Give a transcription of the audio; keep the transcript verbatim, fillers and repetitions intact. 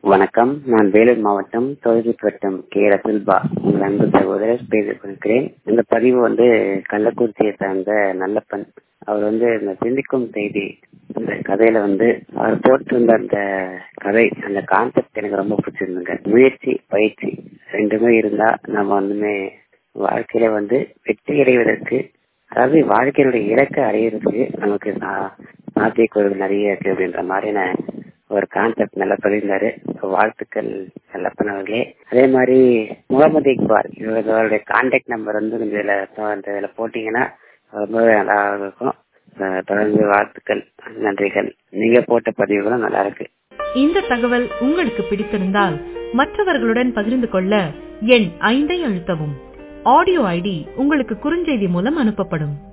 வணக்கம். நான் வேலூர் மாவட்டம் தொழில்நுட்ப வட்டம் கே ரசுல்பா உங்கள் அன்பு சகோதரர் பேசிக் கொண்டிருக்கிறேன். இந்த பதிவு வந்து கள்ளக்குறிச்சியை சார்ந்த நல்லப்பன் அவர் வந்து இந்த சிந்திக்கும் செய்தி இந்த கதையில வந்து அவர் போட்டிருந்த அந்த கதை அந்த கான்செப்ட் எனக்கு ரொம்ப பிடிச்சிருந்துங்க. முயற்சி பயிற்சி ரெண்டுமே இருந்தா நம்ம வந்துமே வாழ்க்கையில வந்து வெற்றி அடைவதற்கு, அதாவது வாழ்க்கையினுடைய இலக்கை அடையிறதுக்கு நமக்கு சாத்தியக்கூறுகள் நிறைய இருக்கு அப்படின்ற மாதிரியான ஒரு கான்செப்ட் நல்லா சொல்லியிருந்தாரு. வாழ்த்துக்கள் நல்லப்பன் அவர்களே. அதே மாதிரி முகமது இக்பால் இவர்களுடைய கான்டாக்ட் நம்பர் வந்து இதுல இதுல போட்டீங்கன்னா ரொம்பவே நல்லா இருக்கும். தொடர்ந்து வாழ்த்துக்கள், நன்றிகள். நீங்க போட்ட பதிவுகளும் நல்லா இருக்கு. இந்த தகவல் உங்களுக்கு பிடித்திருந்தால் மற்றவர்களுடன் பகிர்ந்து கொள்ள எண் ஐந்தை அழுத்தவும். ஆடியோ ஐடி உங்களுக்கு குறுஞ்செய்தி மூலம் அனுப்பப்படும்.